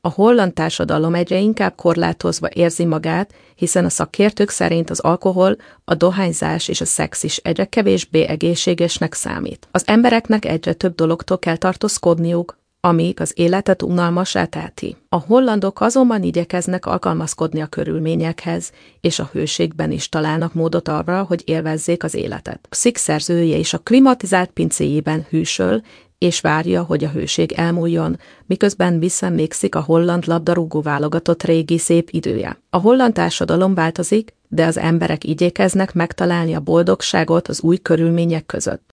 A holland társadalom egyre inkább korlátozva érzi magát, hiszen a szakértők szerint az alkohol, a dohányzás és a szex is egyre kevésbé egészségesnek számít. Az embereknek egyre több dologtól kell tartózkodniuk, amíg az életet unalmassá teheti. A hollandok azonban igyekeznek alkalmazkodni a körülményekhez, és a hőségben is találnak módot arra, hogy élvezzék az életet. A Szik szerzője is a klimatizált pincéjében hűsöl, és várja, hogy a hőség elmúljon, miközben visszaemlékszik a holland labdarúgó válogatott régi szép idője. A holland társadalom változik, de az emberek igyekeznek megtalálni a boldogságot az új körülmények között.